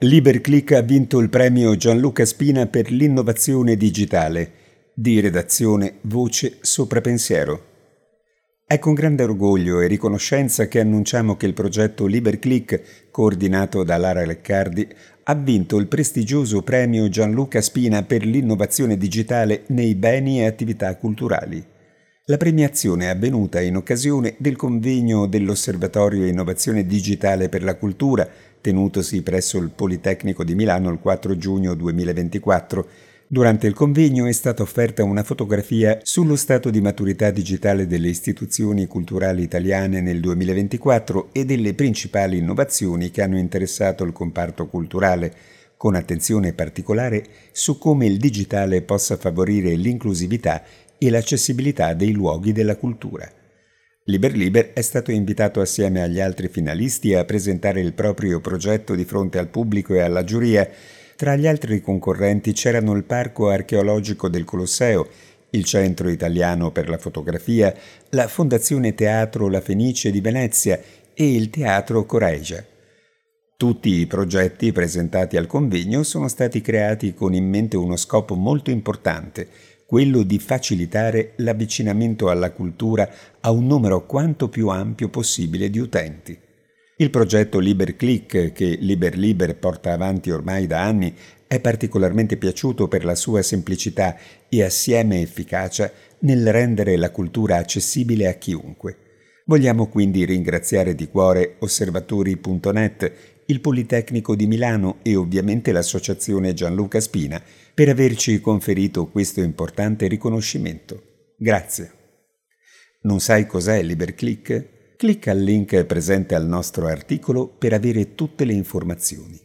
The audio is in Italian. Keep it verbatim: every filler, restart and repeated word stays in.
LiberClick ha vinto il premio Gianluca Spina per l'innovazione digitale. Di redazione Voce Sopra Pensiero. È con grande orgoglio e riconoscenza che annunciamo che il progetto LiberClick, coordinato da Lara Leccardi, ha vinto il prestigioso premio Gianluca Spina per l'innovazione digitale nei beni e attività culturali. La premiazione è avvenuta in occasione del convegno dell'Osservatorio Innovazione Digitale per la Cultura, tenutosi presso il Politecnico di Milano il quattro giugno duemilaventiquattro. Durante il convegno è stata offerta una fotografia sullo stato di maturità digitale delle istituzioni culturali italiane nel duemilaventiquattro e delle principali innovazioni che hanno interessato il comparto culturale, con attenzione particolare su come il digitale possa favorire l'inclusività e l'accessibilità dei luoghi della cultura. LiberLiber è stato invitato assieme agli altri finalisti a presentare il proprio progetto di fronte al pubblico e alla giuria. Tra gli altri concorrenti c'erano il Parco Archeologico del Colosseo, il Centro Italiano per la Fotografia, la Fondazione Teatro La Fenice di Venezia e il Teatro Coregia. Tutti i progetti presentati al convegno sono stati creati con in mente uno scopo molto importante, quello di facilitare l'avvicinamento alla cultura a un numero quanto più ampio possibile di utenti. Il progetto LiberClick, che LiberLiber porta avanti ormai da anni, è particolarmente piaciuto per la sua semplicità e assieme efficacia nel rendere la cultura accessibile a chiunque. Vogliamo quindi ringraziare di cuore Osservatori punto net, il Politecnico di Milano e ovviamente l'Associazione Gianluca Spina per averci conferito questo importante riconoscimento. Grazie. Non sai cos'è LiberClick? Clicca al link presente al nostro articolo per avere tutte le informazioni.